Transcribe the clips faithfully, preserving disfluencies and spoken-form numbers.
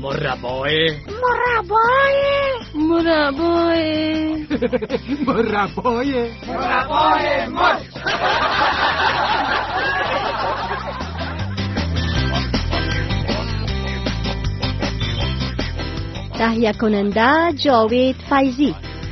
مربای مربای مربای مربای مربای مرچ. تهیه کننده جاوید فیضی.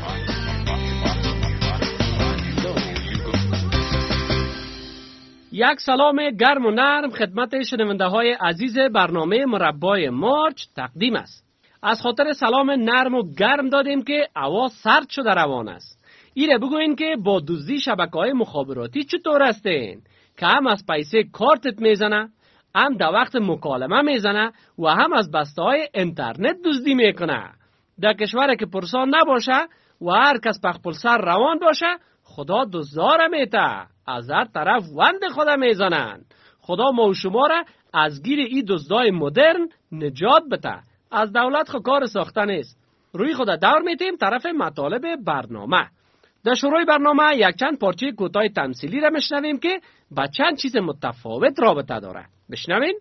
یک سلام گرم و نرم خدمت شنونده های عزیز برنامه مربای مارچ تقدیم است. از خاطر سلام نرم و گرم دادیم که هوا سرد شده روان است. ایره بگوین که با دزدی شبکه‌های مخابراتی چطور هستین که هم از پیسه کارتت میزنه، هم در وقت مکالمه میزنه و هم از بسته های اینترنت دزدی میکنه. در کشور که پرسان نباشه و هر کس پخپل سر روان باشه، خدا دزدار میته، از هر طرف وند خدا میزنن. خدا ما و شما را از گیر این دزدای مدرن نجات بده. از دولت خو کار ساخته نیست. روی خدا دور میتیم طرف مطالب برنامه. در شروع برنامه یک چند پارچه کوتاه تمثیلی را میشنویم که با چند چیز متفاوت رابطه داره. بشنوین.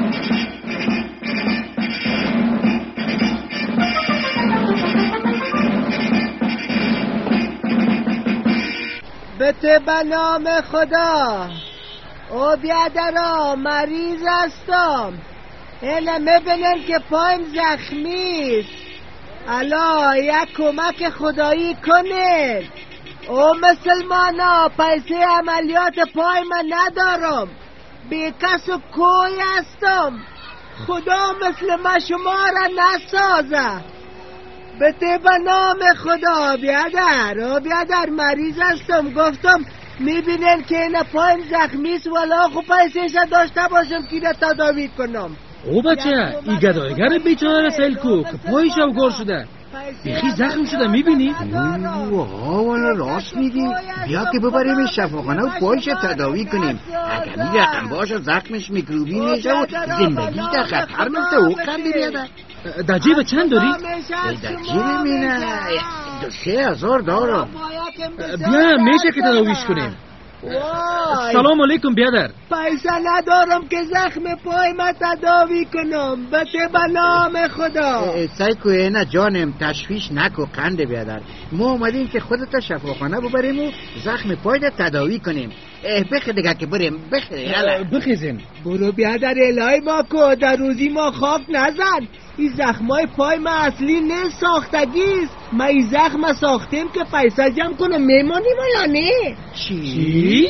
بته به نام خدا، او بیادرا مریض هستم، اینه میبینن که پایم زخمیست، الا یک کمک خدایی کنید. او مسلمانا پیسه عملیات پای من ندارم، بی کس و کوی هستم، خدا مثل ما شما را نسازه. بته به نام خدا بیادر، او بیادر مریض هستم، گفتم میبینن که این پایم زخمیست، ولی خب پیسهش داشته باشم که را تداوی کنم. او بچه ای گدایگر بیچاره سلکو که پایش اوگار شده، بیخی زخم شده میبینی؟ اوه والا راست میگی، بیا که ببریم شفاخانه و پایش تداوی کنیم. اگر می رقم باشه زخمش میکروبی میشه و زندگی در خطر میفته. او کندی بیاده در جیب چند داری؟ در جیب مینه دو سه هزار دارم. بیا میشه که تداویش کنیم. سلام علیکم بیادر. پیسه ندارم که زخم پای ما تداوی کنم، بته به نام خدا. سایکو اینا جانم تشویش نکو قنده بیادر، ما اومدیم که خودتا شفاخانه ببریم و زخم پای تا تداوی کنیم. بخی دیگه که بریم، بخی بخیزیم. برو بیادر الهی ما کو، در روزی ما خواب نزن. این زخمای پای ما اصلی نه ساختگیست. ما این زخم ساختیم که پیسه جمع کنم میمانیم یا نه؟ چی؟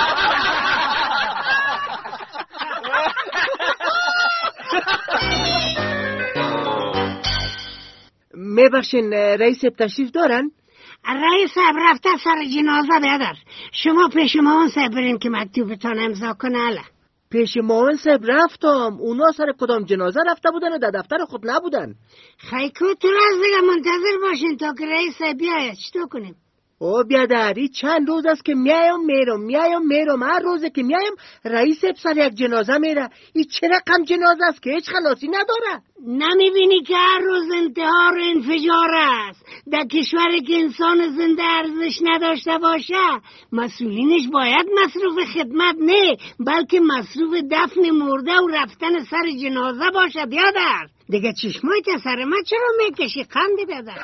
میبخشین رئیس تشریف دارن؟ رئیس رفته سر جنازه بیادر، شما پیش مامان صاحب برین که مکتوبتان امضا کنه. اله پیش مامان صاحب رفتم، اونا سر کدام جنازه رفته بودن و در دفتر خود نبودن. خیکو تو راز دیگه منتظر باشین تا که رئیس صاحب بیاید. چطور کنیم؟ او بیادری چند روز است که میایم میرم میایم میرم، هر روزه که میایم رئیس سر یک جنازه میره. این چه رقم جنازه است که هیچ خلاصی نداره؟ نمیبینی که هر روز انتحار و انفجار است؟ در کشوری که انسان زنده ارزش نداشته باشه مسئولینش باید مصروف خدمت نه بلکه مصروف دفن مرده و رفتن سر جنازه باشه. بیادر دیگه چشمای که سر من چرا میکشی قنده بیادر؟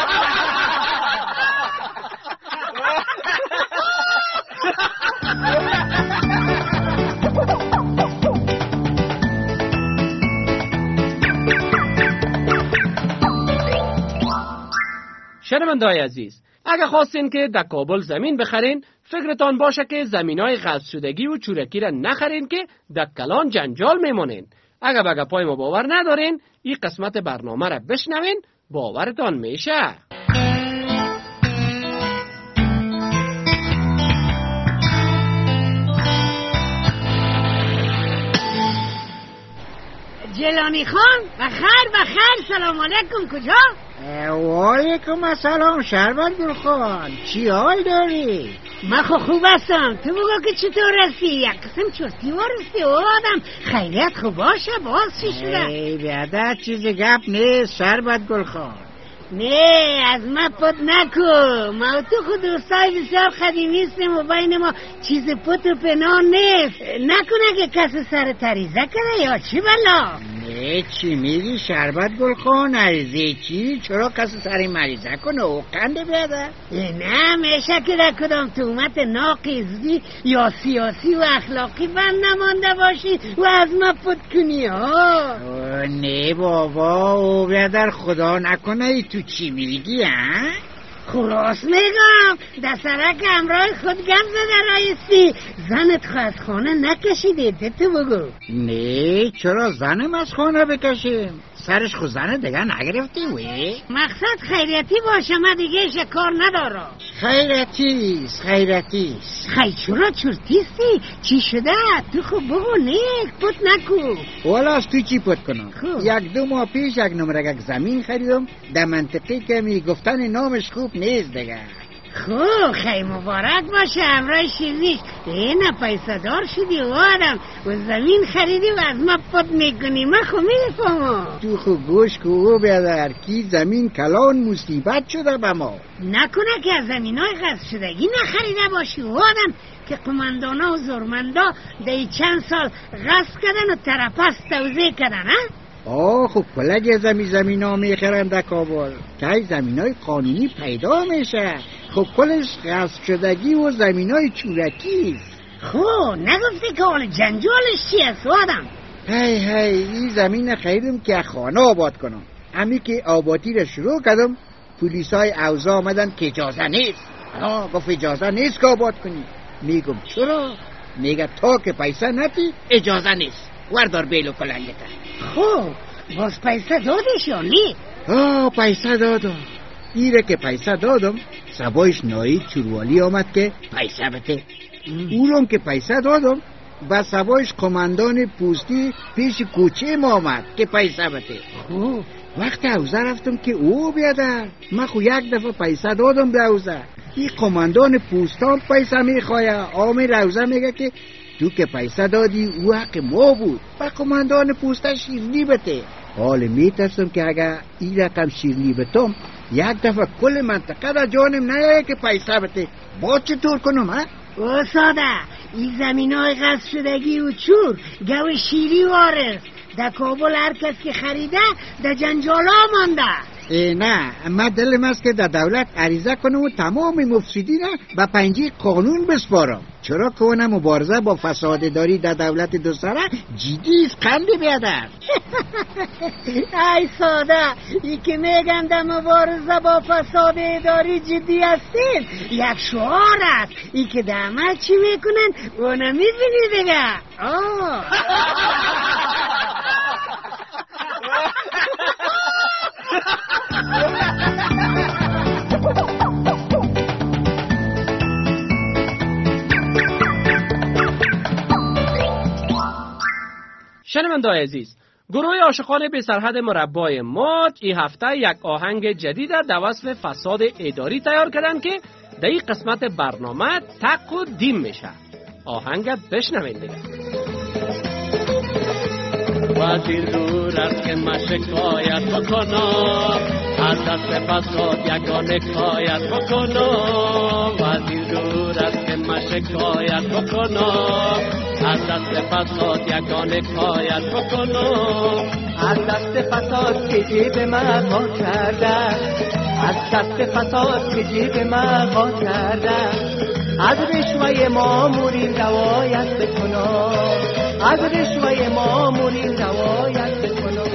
شنونده‌های عزیز، اگه خواستین که در کابل زمین بخرین، فکرتان باشه که زمینای غصب شدگی و چورکی را نخرین که در کلان جنجال میمونین. اگه بگه پای ما باور ندارین، این قسمت برنامه را بشنوین، باورتان میشه. جلانی خان بخیر بخیر، سلام علیکم. کجا؟ و علیکم السلام شربت گل خان، چی حال داری؟ من خو خوب هستم، تو بگو که چطور هستی؟ یک قسم چستی وارستی. او آدم خیلیت خوب باشه، باز چی شده؟ ای بیادر چیز گپ نیست شربت گل خان. نه از ما پت نکو، ما تو خود دوستای بسیار قدیمی هستیم و بین ما چیز پت و پناه نیست. نکنه که کسی سر تریزه کنه یا چی بلا؟ ای چی میگی شربت گلخان؟ عریضه چی؟ چرا کسی سر مریضه کنه و قنده بیاده؟ نه میشه که در کدام تومت ناقصدی یا سیاسی و اخلاقی بند نمانده باشی و از ما پد کنی ها. نه بابا او بیادر خدا نکنه ای تو چی میگی ها؟ خلاص میگم در سرک همراه خود گم زده رایستی زنت خو از خانه نکشیده ده تو بگو. نه چرا زنم از خانه بکشیم؟ سرش خو زنه دیگه نگرفتی وی؟ مقصد خیریتی باشه من دیگه شکار ندارم. خیرتیست خیرتیست. خی چرا چرتیستی؟ چی شده؟ تو خو بگو نیک پت نکو. والا از تو چی پت کنم؟ خوب. یک دو ماه پیش یک نمرگک زمین خریدم در منطقه که می گفتن نامش خوب نیست دیگه. خوب خیلی مبارک باشه همراه شیرینیش. اینه پیسه دار شدی و آدم و زمین خریدی و از ما پد میکنی من خو میفهمم. تو خو گوش که او بیادر کی زمین کلان مصیبت شده به ما. نکنه که از زمین های غصب شدگی نخریده باشی و آدم که قماندانا و زورمندا دی چند سال غصب کردن و ترپس توزیع کردن ها؟ آه خب کلگ زمین زمین ها میخرن در کابل که زمین های قانونی پیدا میشه. خب کلش غصب شدگی و زمین های چورکی. خب نگفتی که حال جنجالش چی است آدم؟ هی هی این زمین خریدم که خانه آباد کنم. امی که آبادی رو شروع کردم پولیس های اوضاع آمدن که اجازه نیست. آه گفت اجازه نیست که آباد کنی. میگم چرا؟ میگه تا که پیسه نتی اجازه نیست. وردار بیلو کلنگتا. خب باز پیسه دادش یا نی؟ آه پیسه دادم. ایره که پیسه دادم سبایش نایی چوروالی آمد که پیسه بده. اونم که پیسه دادم و سبایش کماندان پوستی پیش کوچه ما آمد که پیسه بده. خوب وقت اوزه رفتم که او بیادر من خو یک دفعه پیسه دادم به اوزه. این کماندان پوستان پیسه میخواه. آمی روزه میگه که تو که پیسه دادی او حق ما بود و کماندان پوسته شیرنی بده. حال میترسم که اگر این رقم شیرنی بتم یک دفعه کل منطقه در جانم نیایه که پیسه بده. با چطور کنم ها؟ او ساده این زمین های غصب شدگی و چور گو شیری وارث در کابل هر کس که خریده در جنجالا مانده. نه من دلم است که در دولت عریضه کنم و تمام مفسدین به پنجه قانون بسپارم. چرا که اون مبارزه با فساد داری در دولت دو سره جدی است قنده بیادر. ای ساده ای که میگن در مبارزه با فساد اداری جدی هستین یک شعار است. ای که در عمل چی میکنن اونو میبینی دیگه. آه شنونده‌های عزیز، گروه عاشقان بی سرحد مربای موج این هفته یک آهنگ جدید در وصف فساد اداری تیار کردن که در این قسمت برنامه تق و دیم میشه. آهنگ بشنوین دیگه. وزیر دور است که من شکایت بکنم از دست فساد یگان حکایت بکنم. وزیر دور است که من شکایت بکنم از دست فساد یگان حکایت بکنم. از دست فساد که جیب من ها کرده، از دست فساد که جیب من ها کرده، از رشوه مامورین روایت بکنم، از رشوه مامورین روایت بکنم.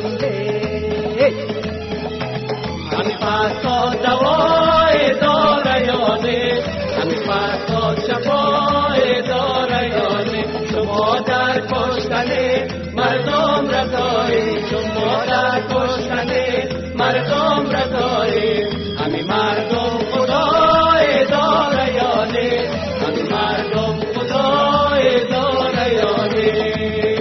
همین فساد دوای داره یاده، همین فساد شفای داره یاده. شما در کشتن مردم رضایی، شما در کشتن مردم رضایی. همین مردم خدای داره یاده، همین مردم خدای داره یاده.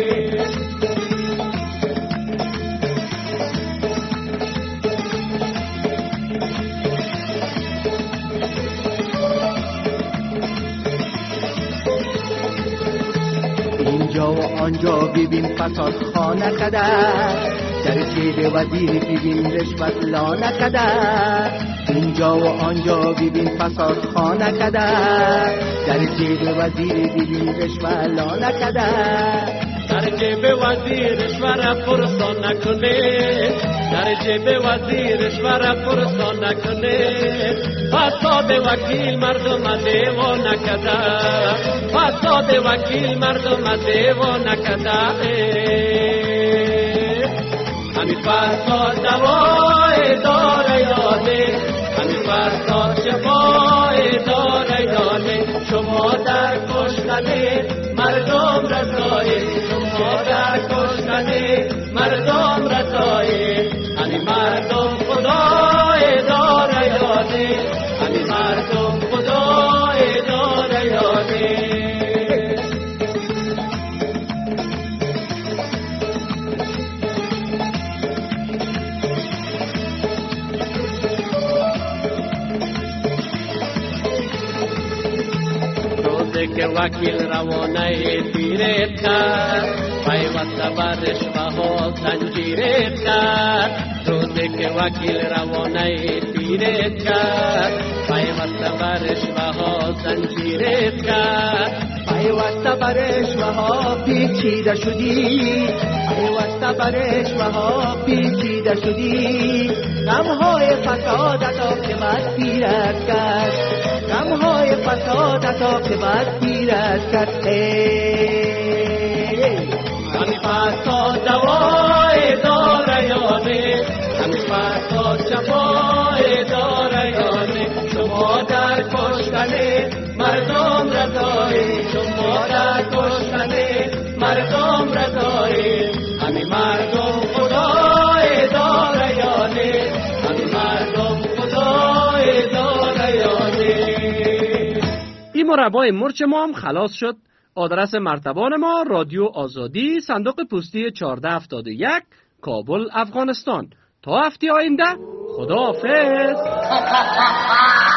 اینجا و آنجا ببین فساد خانه قدر، در جیب وزیر ببین رشوت لانه قدر. اینجا و آنجا ببین فساد خانه قدر، در جیب وزیر ببین رشوت لانه قدر. در جیب وزیرش ور پرسان نکنه، در جیب وزیرش ور پرسان نکنه. فساد وکیل مردم دیوانه کرده، فساد وکیل مردم دیوانه کرده. همین فساد دوای داره یاده، همین فساد شفای داره یاده. شما در کشتن مردم رضایی، شما در کشتن مردم رضایی. همین مردم خدای داره یاده، همین مردم خدای داره یاده. که وکیل روانه تیرت کرد، پیوسته بر رشوه ها زنجیرت کرد. روزی که وکیل روانه تیرت کرد، پیوسته بر رشوه ها زنجیرت کرد. پیوسته بر رشوه ها پیچیده شدی، پیوسته بر رشوه ها پیچیده شدی. غمهای فسادت عاقبت پیرت کرد، غمهای فسادت عاقبت پیرت کرد. همین فساد دوای داره یانه، همین فساد شفای داره یانه. شما در کشتن مردم رضایی، شما در کشتن مردم رضایی. همین مردم خدای داره یانه، همین مردم خدای داره یانه. این مربای مرچ ما هم خلاص شد. آدرس مرتبان ما رادیو آزادی، صندوق پستی چهارده هفتاد و یک، کابل، افغانستان. تا هفته آینده خداحافظ.